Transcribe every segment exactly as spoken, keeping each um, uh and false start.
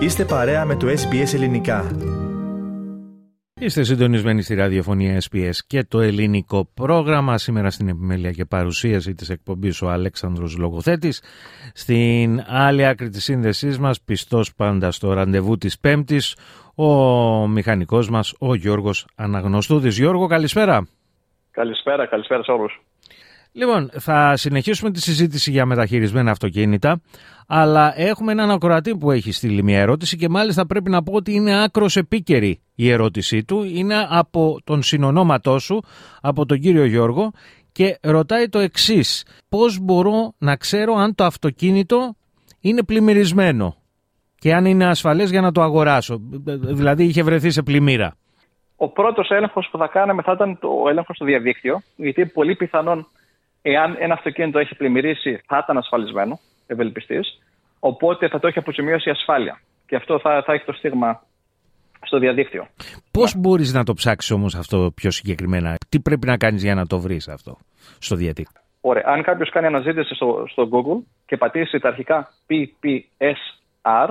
Είστε παρέα με το ες μπι ες Ελληνικά. Είστε συντονισμένοι στη ραδιοφωνία ες μπι ες και το ελληνικό πρόγραμμα. Σήμερα στην επιμέλεια και παρουσίαση της εκπομπής ο Αλέξανδρος Λογοθέτης. Στην άλλη άκρη της σύνδεσής μας, πιστός πάντα στο ραντεβού της Πέμπτης, ο μηχανικός μας, ο Γιώργος Αναγνωστούδης. Γιώργο, καλησπέρα. Καλησπέρα, καλησπέρα σε όλους. Λοιπόν, θα συνεχίσουμε τη συζήτηση για μεταχειρισμένα αυτοκίνητα, αλλά έχουμε έναν ακροατή που έχει στείλει μια ερώτηση και μάλιστα πρέπει να πω ότι είναι άκρος επίκαιρη η ερώτησή του. Είναι από τον συνονόματό σου, από τον κύριο Γιώργο, και ρωτάει το εξής: πώς μπορώ να ξέρω αν το αυτοκίνητο είναι πλημμυρισμένο και αν είναι ασφαλές για να το αγοράσω, δηλαδή είχε βρεθεί σε πλημμύρα? Ο πρώτος έλεγχος που θα κάναμε θα ήταν το έλεγχος στο διαδίκτυο, γιατί πολύ πιθανόν, εάν ένα αυτοκίνητο έχει πλημμυρίσει, θα ήταν ασφαλισμένο, ευελπιστής, οπότε θα το έχει αποζημιώσει η ασφάλεια. Και αυτό θα, θα έχει το στίγμα στο διαδίκτυο. Πώς yeah. μπορείς να το ψάξεις όμως αυτό πιο συγκεκριμένα? Τι πρέπει να κάνεις για να το βρεις αυτό στο διαδίκτυο? Ωραία. Αν κάποιος κάνει αναζήτηση στο, στο Google και πατήσει τα αρχικά πι πι ες αρ.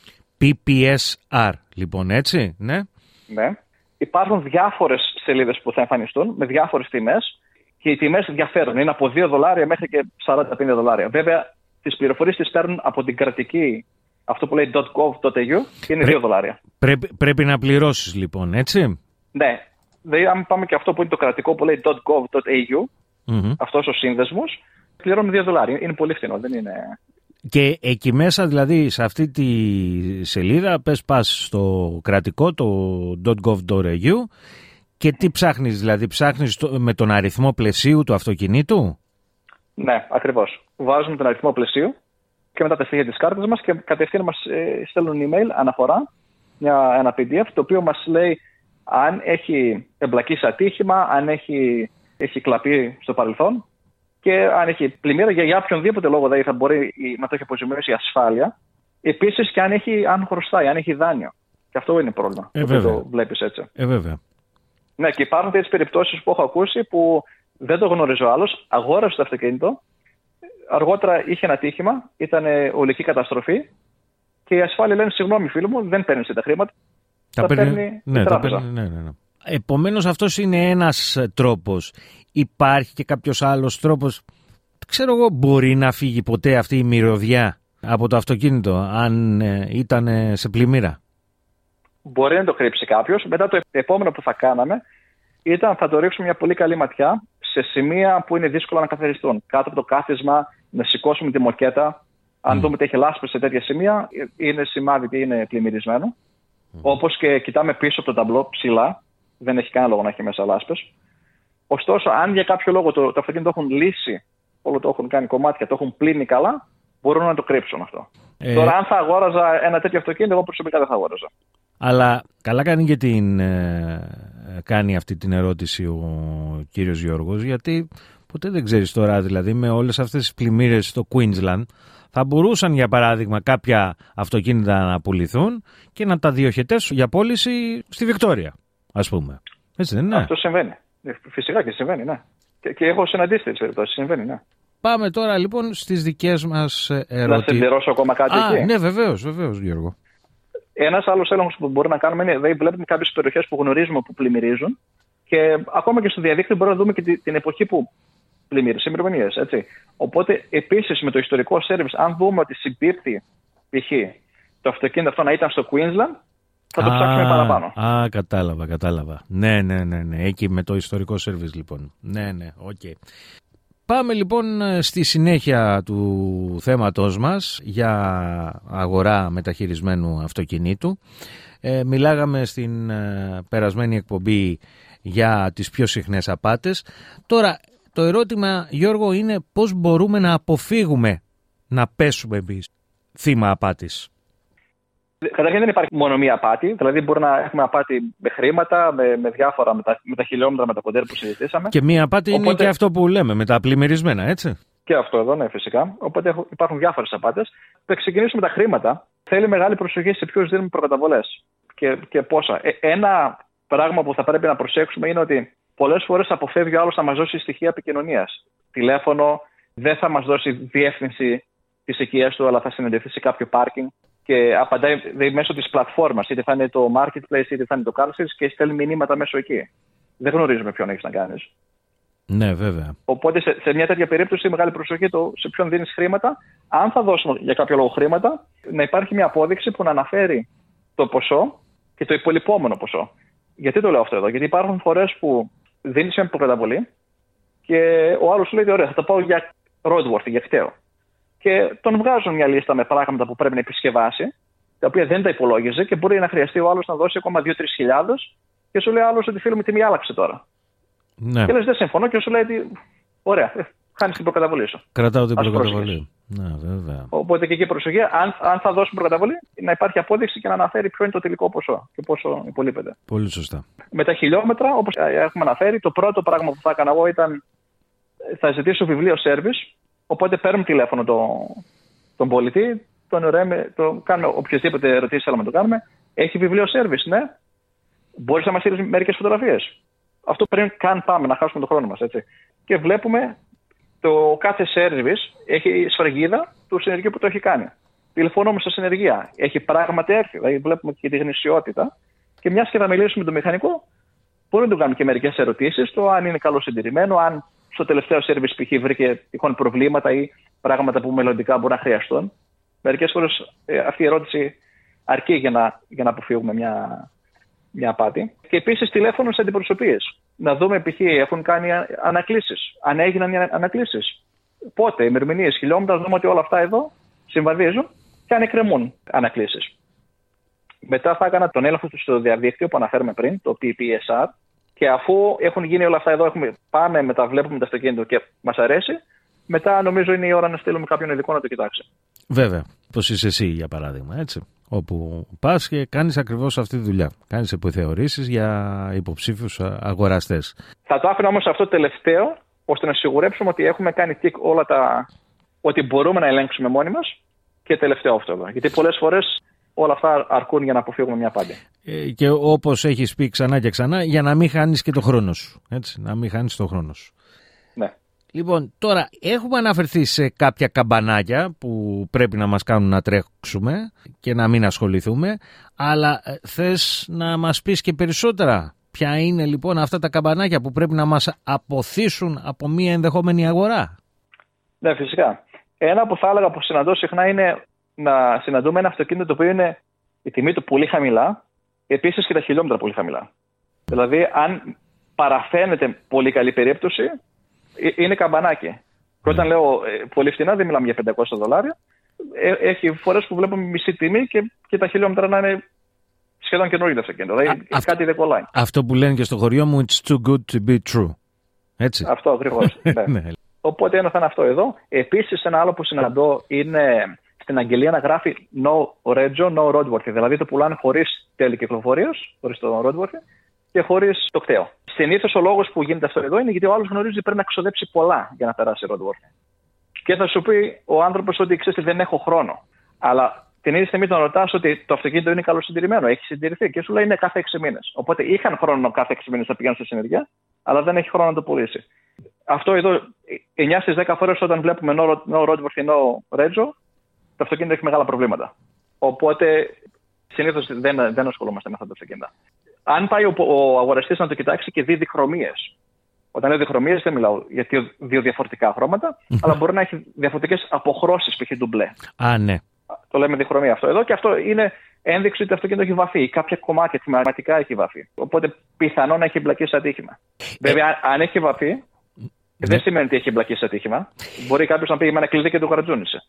πι πι ες αρ, λοιπόν, έτσι, ναι. Ναι. Υπάρχουν διάφορες σελίδες που θα εμφανιστούν με διάφορες τιμές. Και οι τιμές διαφέρουν. Είναι από δύο δολάρια μέχρι και σαράντα πέντε δολάρια. Βέβαια, τις πληροφορίες τις παίρνουν από την κρατική, αυτό που λέει .gov.au, και είναι Πρέ, δύο δολάρια. Πρέπει, πρέπει να πληρώσεις λοιπόν, έτσι. Ναι. Δηλαδή, αν πάμε και αυτό που είναι το κρατικό που λέει .gov.au, mm-hmm. αυτός ο σύνδεσμος, πληρώνουμε δύο δολάρια. Είναι πολύ φθηνό, δεν είναι... Και εκεί μέσα, δηλαδή, σε αυτή τη σελίδα, πες πας στο κρατικό, το .gov.au, και τι ψάχνεις, δηλαδή ψάχνεις το, με τον αριθμό πλαισίου του αυτοκινήτου? Ναι, ακριβώς. Βάζουμε τον αριθμό πλαισίου και μετά τα στοιχεία της κάρτας μας και κατευθείαν μας ε, στέλνουν email αναφορά, μια, ένα πι ντι εφ, το οποίο μας λέει αν έχει εμπλακεί σε ατύχημα, αν έχει, έχει κλαπεί στο παρελθόν και αν έχει πλημμύρα, για, για οποιονδήποτε λόγο δηλαδή θα μπορεί να το έχει αποζημιώσει η ασφάλεια. Επίσης και αν, έχει, αν χρωστάει, αν έχει δάνειο. Και αυτό είναι πρόβλημα. Ε, βέβαια. Το βλέπεις έτσι. Ε, βέβαια. Ναι, και υπάρχουν τέτοιες περιπτώσεις που έχω ακούσει που δεν το γνωρίζει ο άλλος, αγόρασε το αυτοκίνητο, αργότερα είχε ένα ατύχημα, ήταν ολική καταστροφή και η ασφάλεια λένε: συγγνώμη, φίλο μου, δεν παίρνει τα χρήματα. Τα, τα παίρνει, παίρνει ναι, η τα τράπεζα. παίρνει, ναι, ναι, ναι. Επομένως, αυτός είναι ένας τρόπος. Υπάρχει και κάποιος άλλος τρόπος? Ξέρω εγώ, μπορεί να φύγει ποτέ αυτή η μυρωδιά από το αυτοκίνητο, αν ε, ήταν σε πλημμύρα? Μπορεί να το κρύψει κάποιος. Μετά το επόμενο που θα κάναμε ήταν θα το ρίξουμε μια πολύ καλή ματιά σε σημεία που είναι δύσκολο να καθαριστούν. Κάτω από το κάθισμα, να σηκώσουμε τη μοκέτα. Αν mm. δούμε ότι έχει λάσπες σε τέτοια σημεία, είναι σημάδι ότι είναι πλημμυρισμένο. Mm. Όπως και κοιτάμε πίσω από το ταμπλό ψηλά, δεν έχει κανένα λόγο να έχει μέσα λάσπες. Ωστόσο, αν για κάποιο λόγο το, το αυτοκίνητο έχουν λύσει, όλο το έχουν κάνει κομμάτια, το έχουν πλύνει καλά, μπορούν να το κρύψουν αυτό. Ε... Τώρα, αν θα αγόραζα ένα τέτοιο αυτοκίνητο, εγώ προσωπικά δεν θα αγόραζα. Αλλά καλά κάνει και την, ε, κάνει αυτή την ερώτηση ο κύριος Γιώργος, γιατί ποτέ δεν ξέρεις τώρα, δηλαδή με όλες αυτές τις πλημμύρες στο Queensland θα μπορούσαν για παράδειγμα κάποια αυτοκίνητα να πουληθούν και να τα διοχετεύσουν για πώληση στη Βικτόρια, ας πούμε. Έτσι δεν είναι? Αυτό συμβαίνει. Φυσικά και συμβαίνει, ναι. Και, και έχω συναντήσει τέτοιες περιπτώσεις, συμβαίνει, ναι. Πάμε τώρα λοιπόν στις δικές μας ερωτήσεις. Να συμπληρώσω ακόμα κάτι Α, εκεί? Ναι, βεβαίως, βεβαίως, Γιώργο. Ένας άλλος έλεγχος που μπορούμε να κάνουμε είναι, δηλαδή βλέπουμε κάποιες περιοχές που γνωρίζουμε που πλημμυρίζουν και ακόμα και στο διαδίκτυο μπορούμε να δούμε και την εποχή που πλημμύρισε, ημερομηνίες, έτσι. Οπότε επίσης με το ιστορικό σέρβις, αν δούμε ότι συμπίπτει π.χ. το αυτοκίνητο αυτό να ήταν στο Queensland, θα το α, ψάξουμε παραπάνω. Α, κατάλαβα, κατάλαβα. Ναι, ναι, ναι, ναι. Εκεί με το ιστορικό σέρβις λοιπόν. Ναι, ναι, οκ. Okay. Πάμε λοιπόν στη συνέχεια του θέματος μας για αγορά μεταχειρισμένου αυτοκινήτου. Ε, μιλάγαμε στην ε, περασμένη εκπομπή για τις πιο συχνές απάτες. Τώρα το ερώτημα, Γιώργο, είναι πώς μπορούμε να αποφύγουμε να πέσουμε εμείς θύμα απάτης? Καταρχήν δεν υπάρχει μόνο μία απάτη. Δηλαδή, μπορεί να έχουμε απάτη με χρήματα, με, με διάφορα, με τα, με τα χιλιόμετρα, με τα κοντέρ που συζητήσαμε. Και μία απάτη Οπότε... είναι και αυτό που λέμε, με τα πλημμυρισμένα, έτσι. Και αυτό εδώ, ναι, φυσικά. Οπότε υπάρχουν διάφορες απάτες. Θα ξεκινήσουμε με τα χρήματα. Θέλει μεγάλη προσοχή σε ποιους δίνουμε προκαταβολές και, και πόσα. Ε, ένα πράγμα που θα πρέπει να προσέξουμε είναι ότι πολλές φορές αποφεύγει ο άλλος να μας δώσει στοιχεία επικοινωνίας. Τηλέφωνο, δεν θα μας δώσει διεύθυνση της οικίας του, αλλά θα συναντηθεί σε κάποιο πάρκινγκ. και απαντάει μέσω της πλατφόρμας, είτε θα είναι το marketplace είτε θα είναι το car sales, και στέλνει μηνύματα μέσω εκεί. Δεν γνωρίζουμε ποιον έχεις να κάνεις. Ναι, βέβαια. Οπότε σε, σε μια τέτοια περίπτωση, μεγάλη προσοχή το σε ποιον δίνεις χρήματα. Αν θα δώσουμε για κάποιο λόγο χρήματα, να υπάρχει μια απόδειξη που να αναφέρει το ποσό και το υπολοιπόμενο ποσό. Γιατί το λέω αυτό εδώ? Γιατί υπάρχουν φορές που δίνεις μια προκαταβολή και ο άλλος σου λέει: ωραία, θα το πάω για roadworthy, για κταίο. Και τον βγάζουν μια λίστα με πράγματα που πρέπει να επισκευάσει, τα οποία δεν τα υπολόγιζε και μπορεί να χρειαστεί ο άλλος να δώσει ακόμα δύο με τρεις χιλιάδες και σου λέει άλλος ότι φίλο μου τιμή άλλαξε τώρα. Ναι. Και λες δεν συμφωνώ και σου λέει ότι ωραία, χάνεις την προκαταβολή σου. Κρατάω την προκαταβολή. Ναι, βέβαια. Οπότε και εκεί προσοχή, αν, αν θα δώσουν προκαταβολή, να υπάρχει απόδειξη και να αναφέρει ποιο είναι το τελικό ποσό και πόσο υπολείπεται. Πολύ σωστά. Με τα χιλιόμετρα, όπως έχουμε αναφέρει, το πρώτο πράγμα που θα έκανα εγώ ήταν θα ζητήσω βιβλίο service. Οπότε παίρνουμε τηλέφωνο τον, τον πολιτή, τον ωραίμε, το κάνουμε οποιασδήποτε ερωτήσεις θέλουμε να το κάνουμε. Έχει βιβλίο service, ναι. Μπορείς να μας στείλεις μερικές φωτογραφίες. Αυτό πριν καν πάμε να χάσουμε τον χρόνο μας, έτσι. Και βλέπουμε το κάθε service έχει σφραγίδα του συνεργείου που το έχει κάνει. Τηλεφωνούμε στα συνεργεία. Έχει πράγματι έρθει. Δηλαδή βλέπουμε και τη γνησιότητα. Και μιας και θα μιλήσουμε με τον μηχανικό, μπορούμε να του κάνουμε και μερικές ερωτήσεις. Το αν είναι καλοσυντηρημένο, αν στο τελευταίο service π.χ. βρήκε τυχόν προβλήματα ή πράγματα που μελλοντικά μπορεί να χρειαστούν. Μερικές φορές ε, αυτή η ερώτηση αρκεί για να, για να αποφύγουμε μια, μια απάτη. Και επίσης τηλέφωνο σε αντιπροσωπείες. Να δούμε π.χ. έχουν κάνει ανακλήσεις. Αν έγιναν οι ανακλήσεις. Πότε, ημερομηνίες, χιλιόμετρα, να δούμε ότι όλα αυτά εδώ συμβαδίζουν και αν εκκρεμούν ανακλήσεις. Μετά θα έκανα τον έλεγχο στο διαδίκτυο που αναφέραμε πριν, το πι πι ες αρ. Και αφού έχουν γίνει όλα αυτά εδώ, έχουμε, πάμε, μεταβλέπουμε το αυτοκίνητο και μας αρέσει, μετά νομίζω είναι η ώρα να στείλουμε κάποιον ειδικό να το κοιτάξει. Βέβαια, πως είσαι εσύ για παράδειγμα, έτσι. Όπου πας και κάνεις ακριβώς αυτή τη δουλειά. Κάνεις επιθεωρήσεις για υποψήφιους αγοραστές. Θα το άφηνα όμως αυτό το τελευταίο, ώστε να σιγουρέψουμε ότι έχουμε κάνει τικ όλα τα. Ότι μπορούμε να ελέγξουμε μόνοι μας, και τελευταίο αυτό εδώ. Γιατί πολλές φορές όλα αυτά αρκούν για να αποφύγουμε μια απάτη. Ε, και όπως έχεις πει ξανά και ξανά, για να μην χάνεις και το χρόνο σου. Έτσι, να μην χάνεις το χρόνο σου. Ναι. Λοιπόν, τώρα έχουμε αναφερθεί σε κάποια καμπανάκια που πρέπει να μας κάνουν να τρέξουμε και να μην ασχοληθούμε, αλλά θες να μας πεις και περισσότερα? Ποια είναι λοιπόν αυτά τα καμπανάκια που πρέπει να μας αποθήσουν από μια ενδεχόμενη αγορά? Ναι, φυσικά. Ένα που θα έλεγα που συναντώ συχνά είναι να συναντούμε ένα αυτοκίνητο το οποίο είναι η τιμή του πολύ χαμηλά, επίσης και τα χιλιόμετρα πολύ χαμηλά. Δηλαδή, αν παραφαίνεται πολύ καλή περίπτωση, είναι καμπανάκι. Και όταν λέω πολύ φθηνά, δεν μιλάμε για πεντακόσια δολάρια. Έχει φορές που βλέπουμε μισή τιμή και, και τα χιλιόμετρα να είναι σχεδόν καινούργιο το αυτοκίνητο. Δηλαδή, Α, κάτι δεν κολλάει. Αυτό που λένε και στο χωριό μου, it's too good to be true. Έτσι. Αυτό ακριβώς. Ναι. Οπότε ένα θα είναι αυτό εδώ. Επίσης, ένα άλλο που συναντώ είναι στην αγγελία να γράφει no regio, no roadworthy. Δηλαδή το πουλάνε χωρίς τέλη κυκλοφορίας, χωρίς το roadworthy και χωρίς το κταίο. Συνήθως ο λόγος που γίνεται αυτό εδώ είναι γιατί ο άλλος γνωρίζει ότι πρέπει να ξοδέψει πολλά για να περάσει roadworthy. Και θα σου πει ο άνθρωπος ότι ξέρεις δεν έχω χρόνο. Αλλά την ίδια στιγμή τον ρωτάς ότι το αυτοκίνητο είναι καλοσυντηρημένο, έχει συντηρηθεί και σου λέει είναι κάθε έξι μήνες. Οπότε είχαν χρόνο κάθε έξι μήνες να πηγαίνουν στη συνεργεία, αλλά δεν έχει χρόνο να το πουλήσει. Αυτό εδώ, εννιά στις δέκα φορές όταν βλέπουμε no, no roadworthy, no regio, το αυτοκίνητο έχει μεγάλα προβλήματα. Οπότε συνήθως δεν, δεν ασχολούμαστε με αυτά τα αυτοκίνητα. Αν πάει ο, ο αγοραστής να το κοιτάξει και δει διχρωμίες. Όταν λέω διχρωμίες δεν μιλάω για δύο διαφορετικά χρώματα, αλλά μπορεί να έχει διαφορετικές αποχρώσεις π.χ. του μπλε. Α, ναι. Το λέμε διχρωμία αυτό εδώ και αυτό είναι ένδειξη ότι το αυτοκίνητο έχει βαφεί ή κάποια κομμάτια θυματικά έχει βαφεί. Οπότε πιθανόν να έχει εμπλακεί σε ατύχημα. Ε... Βέβαια, αν έχει βαφεί, ναι. δεν σημαίνει ότι έχει εμπλακεί σε ατύχημα. Μπορεί κάποιος να πει με ένα κλειδί και το γρατζούνισε.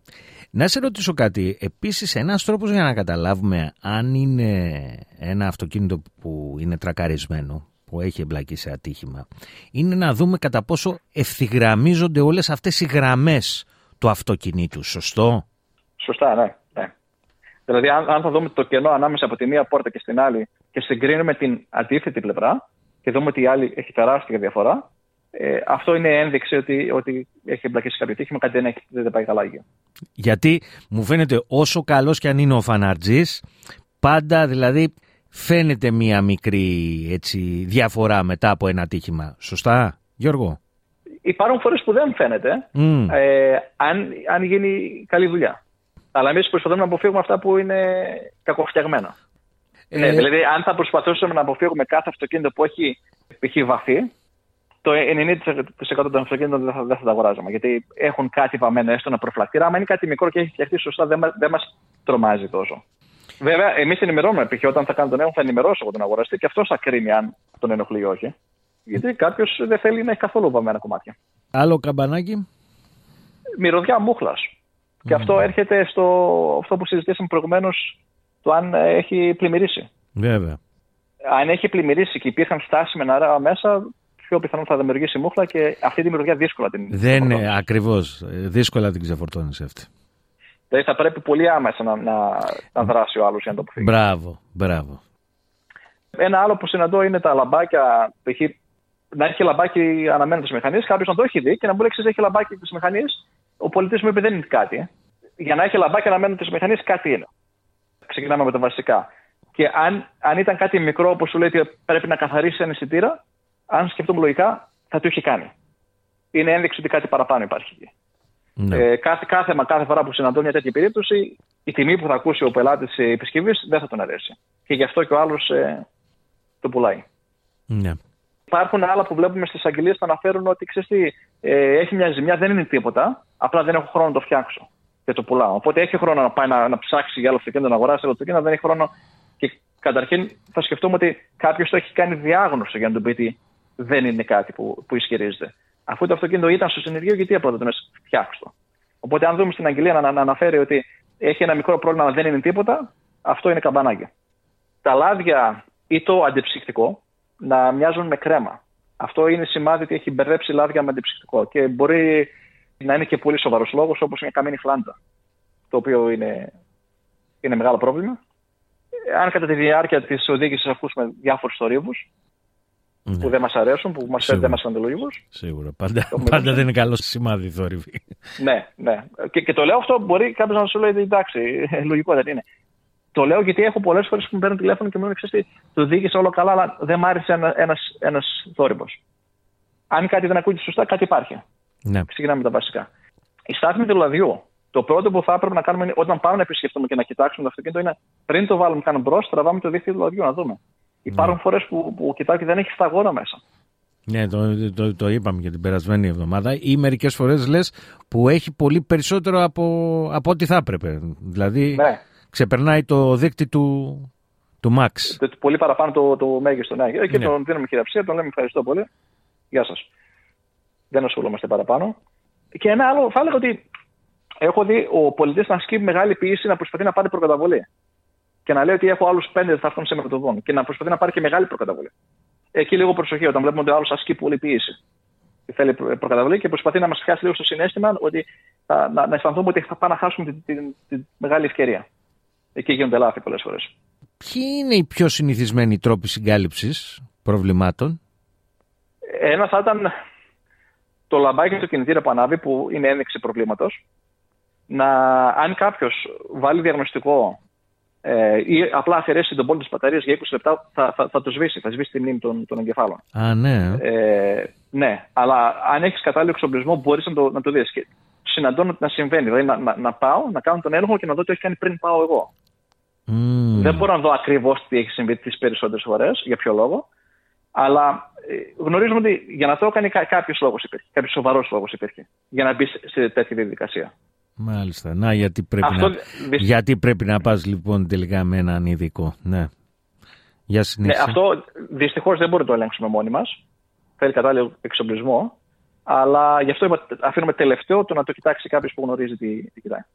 Να σε ρωτήσω κάτι. Επίσης, ένας τρόπος για να καταλάβουμε αν είναι ένα αυτοκίνητο που είναι τρακαρισμένο, που έχει εμπλακεί σε ατύχημα, είναι να δούμε κατά πόσο ευθυγραμμίζονται όλες αυτές οι γραμμές του αυτοκινήτου. Σωστό? Σωστά, ναι. ναι. Δηλαδή, αν, αν θα δούμε το κενό ανάμεσα από τη μία πόρτα και στην άλλη και συγκρίνουμε την αντίθετη πλευρά και δούμε ότι η άλλη έχει τεράστια διαφορά, ε, αυτό είναι ένδειξη ότι, ότι έχει εμπλακεί σε κάποιο ατύχημα, κάτι δεν, έχει, δεν πάει καλά. Γιατί μου φαίνεται όσο καλός κι αν είναι ο φαναρτζής, πάντα δηλαδή φαίνεται μία μικρή έτσι, διαφορά μετά από ένα ατύχημα. Σωστά, Γιώργο? Υπάρχουν φορές που δεν φαίνεται, mm. ε, αν, αν γίνει καλή δουλειά. Αλλά εμείς προσπαθούμε να αποφύγουμε αυτά που είναι κακοφτιαγμένα. Ε... Ναι, δηλαδή, αν θα προσπαθούσαμε να αποφύγουμε κάθε αυτοκίνητο που έχει π.χ. βαθύ, το ενενήντα τοις εκατό των αυτοκίνητων δεν θα, δεν θα τα αγοράζαμε. Γιατί έχουν κάτι βαμμένο, έστω ένα προφυλακτήρα. Αν είναι κάτι μικρό και έχει φτιαχτεί σωστά, δεν, δεν μας τρομάζει τόσο. Βέβαια, εμείς ενημερώνουμε. Π.χ. όταν θα κάνω τον έλεγχο, θα ενημερώσω εγώ τον αγοραστή και αυτό θα κρίνει αν τον ενοχλεί ή όχι. Γιατί κάποιος δεν θέλει να έχει καθόλου βαμμένα κομμάτια. Άλλο καμπανάκι. Μυρωδιά μούχλας. Mm. Και αυτό έρχεται στο αυτό που συζητήσαμε προηγουμένως, το αν έχει πλημμυρίσει. Βέβαια. Αν έχει πλημμυρίσει και υπήρχαν στάσεις με νερά μέσα, πιο πιθανόν θα δημιουργήσει μούχλα και αυτή τη μυρωδιά δύσκολα την Δεν είναι ακριβώς. Δύσκολα την ξεφορτώνεις αυτή. Δηλαδή θα πρέπει πολύ άμεσα να, να, να δράσει ο άλλος για να το αποφύγει. Μπράβο, μπράβο. Ένα άλλο που συναντώ είναι τα λαμπάκια. Π.χ. να έχει λαμπάκι αναμένο τη μηχανή, κάποιο να το έχει δει και να μου λέει: Ξέρεις, έχει λαμπάκι τη μηχανή. Ο πολιτής μου είπε: Δεν είναι κάτι. Για να έχει λαμπάκι αναμένο τη μηχανή, κάτι είναι. Ξεκινάμε με τα βασικά. Και αν, αν ήταν κάτι μικρό, όπως σου λέει ότι πρέπει να καθαρίσει ένα αισθητήρα, αν σκεφτούμε λογικά, θα το είχε κάνει. Είναι ένδειξη ότι κάτι παραπάνω υπάρχει εκεί. Ναι. Ε, κάθε, κάθε, κάθε φορά που συναντώ μια τέτοια περίπτωση, η τιμή που θα ακούσει ο πελάτης επισκευής δεν θα τον αρέσει. Και γι' αυτό και ο άλλος ε, το πουλάει. Ναι. Υπάρχουν άλλα που βλέπουμε στις αγγελίες που αναφέρουν ότι ξέρεις τι, ε, έχει μια ζημιά, δεν είναι τίποτα, απλά δεν έχω χρόνο να το φτιάξω και το πουλάω. Οπότε έχει χρόνο να πάει να, να ψάξει για άλλο αυτοκίνητο, να αγοράσει άλλο αυτοκίνητο, δεν έχει χρόνο. Και καταρχήν θα σκεφτούμε ότι κάποιος το έχει κάνει διάγνωστο για να του πει ότι δεν είναι κάτι που, που ισχυρίζεται. Αφού το αυτοκίνητο ήταν στο συνεργείο, γιατί απλά δεν το φτιάξει το. Οπότε, αν δούμε στην αγγελία να, να αναφέρει ότι έχει ένα μικρό πρόβλημα, αλλά δεν είναι τίποτα, αυτό είναι καμπανάκι. Τα λάδια ή το αντιψυκτικό να μοιάζουν με κρέμα. Αυτό είναι σημάδι ότι έχει μπερδέψει λάδια με αντιψυκτικό. Και μπορεί να είναι και πολύ σοβαρός λόγος, όπως μια καμίνη φλάντζα, το οποίο είναι, είναι μεγάλο πρόβλημα. Αν κατά τη διάρκεια της οδήγησης ακούσουμε διάφορους θορύβους, ναι, που δεν μας αρέσουν, που μας φέρνουν, δεν μας φαίνονται λογικούς. Σίγουρα. Πάντα, πάντα δεν είναι καλό σημάδι θόρυβοι. Ναι, ναι. Και, και το λέω αυτό, μπορεί κάποιος να σου λέει εντάξει, λογικό δεν είναι. Το λέω γιατί έχω πολλές φορές που μου παίρνουν τηλέφωνο και μου λένε ξέρεις τι, το οδήγησα όλο καλά, αλλά δεν μ' άρεσε ένα, ένας, ένας θόρυβος. Αν κάτι δεν ακούγεται σωστά, κάτι υπάρχει. Ναι. Ξεκινάμε με τα βασικά. Η στάθμη του λαδιού. Το πρώτο που θα έπρεπε να κάνουμε είναι, όταν πάμε να επισκεφτούμε και να κοιτάξουμε το αυτοκίνητο, είναι πριν το βάλουμε καν μπρος, τραβάμε το δίχτυ του λαδιού να δούμε. Υπάρχουν ναι. φορές που, που κοιτάω και δεν έχει σταγόνα μέσα. Ναι, το, το, το είπαμε και την περασμένη εβδομάδα. Ή μερικές φορές λες που έχει πολύ περισσότερο από, από ό,τι θα έπρεπε. Δηλαδή ναι. ξεπερνάει το δίκτυ του, του Max. Το, πολύ παραπάνω το, το μέγιστο. Ναι. Και ναι. τον δίνουμε χειραψία, τον λέμε ευχαριστώ πολύ. Γεια σας. Δεν ασχολούμαστε παραπάνω. Και ένα άλλο, θα έλεγα ότι έχω δει ο πολιτής να ασκεί μεγάλη πίεση να προσπαθεί να πάρει προκαταβολή. Και να λέει ότι έχω άλλους πέντε θα έρθουν σε μεθοδόν. Και να προσπαθεί να πάρει και μεγάλη προκαταβολή. Εκεί λίγο προσοχή, όταν βλέπουμε ότι ο άλλος ασκεί πολύ πίεση. Θέλει προκαταβολή και προσπαθεί να μας χάσει λίγο στο συναίσθημα ότι θα, να, να αισθανθούμε ότι θα πάμε να χάσουμε τη, τη, τη, τη μεγάλη ευκαιρία. Εκεί γίνονται λάθη πολλές φορές. Ποιοι είναι οι πιο συνηθισμένοι τρόποι συγκάλυψης προβλημάτων? Ένα θα ήταν το λαμπάκι του κινητήρα που ανάβει, που είναι ένδειξη προβλήματος. Να, αν κάποιος βάλει διαγνωστικό ε, ή απλά αφαιρέσει τον πόλεμο της μπαταρίας για είκοσι λεπτά, θα, θα, θα το σβήσει, θα σβήσει τη μνήμη των, των εγκεφάλων. Α, ναι. Ε, ναι, αλλά αν έχεις κατάλληλο εξοπλισμό, μπορείς να το, να το δεις. Και συναντώνω να συμβαίνει. Δηλαδή να, να, να πάω, να κάνω τον έλεγχο και να δω τι έχει κάνει πριν πάω εγώ. Mm. Δεν μπορώ να δω ακριβώς τι έχει συμβεί τις περισσότερες φορές, για ποιο λόγο. Αλλά ε, γνωρίζουμε ότι για να το έκανε κάποιος λόγος υπήρχε. Κάποιος σοβαρός λόγος υπήρχε. Για να μπει σε τέτοια διαδικασία. Μάλιστα. Να, γιατί πρέπει, αυτό, να... Δυσ... γιατί πρέπει να πας λοιπόν τελικά με έναν ειδικό. Ναι. Για συνέχεια. Ναι, αυτό δυστυχώς δεν μπορούμε να το ελέγξουμε μόνοι μας. Θέλει κατάλληλο εξοπλισμό. Αλλά γι' αυτό αφήνουμε τελευταίο το να το κοιτάξει κάποιος που γνωρίζει τι, τι κοιτάει.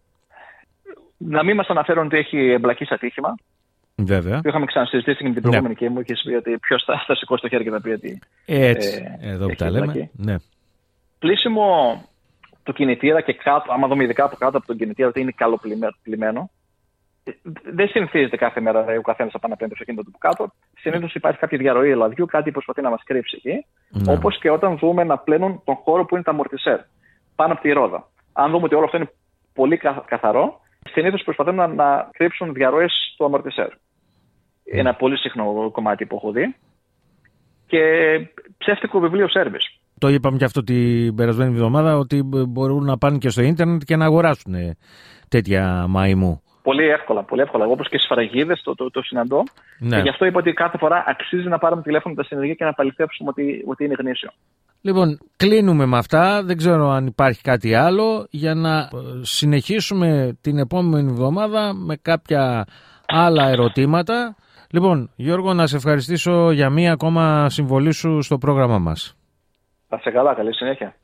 Να μην μας αναφέρουν ότι έχει εμπλακεί σε ατύχημα. Βέβαια. Το είχαμε ξανασυζητήσει και την προηγούμενη ναι. και μου είχε πει ότι ποιος θα, θα σηκώσει το χέρι και θα πει ότι. Έτσι. Ε, εδώ που τα λέμε. Ναι. Πλήσιμο του κινητήρα και κάτω, άμα δούμε ειδικά από κάτω από τον κινητήρα ότι είναι καλοπλημμένο. Δεν συνηθίζεται κάθε μέρα ο καθένας να πάει να παίρνει το αυτοκίνητο του κάτω. Συνήθως υπάρχει κάποια διαρροή ελαδιού, κάτι που προσπαθεί να μας κρύψει εκεί. Ναι. Όπως και όταν δούμε να πλένουν τον χώρο που είναι τα αμορτισέρ πάνω από τη ρόδα. Αν δούμε ότι όλο αυτό είναι πολύ καθαρό, συνήθως προσπαθούν να, να κρύψουν διαρροές του αμορτισέρ. Mm. Ένα πολύ συχνό κομμάτι που έχω δει. Και ψεύτικο βιβλίο σέρβις. Το είπαμε και αυτό την περασμένη εβδομάδα, ότι μπορούν να πάνε και στο ίντερνετ και να αγοράσουν τέτοια μαϊμού. Πολύ εύκολα, πολύ εύκολα. Όπως και στις σφραγίδες το, το, το συναντώ. Ναι. Και γι' αυτό είπα ότι κάθε φορά αξίζει να πάρουμε τηλέφωνο τα συνεργεία και να παληθεύσουμε ότι, ότι είναι γνήσιο. Λοιπόν, κλείνουμε με αυτά. Δεν ξέρω αν υπάρχει κάτι άλλο για να συνεχίσουμε την επόμενη εβδομάδα με κάποια άλλα ερωτήματα. Λοιπόν, Γιώργο, να σε ευχαριστήσω για μία ακόμα συμβολή σου στο πρόγραμμά μας. Θα σε καλά, καλή συνέχεια.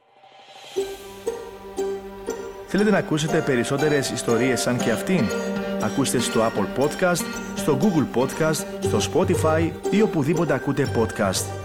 Θέλετε να ακούσετε περισσότερες ιστορίες σαν και αυτήν? Ακούστε στο Apple Podcast, στο Google Podcast, στο Spotify ή οπουδήποτε ακούτε podcast.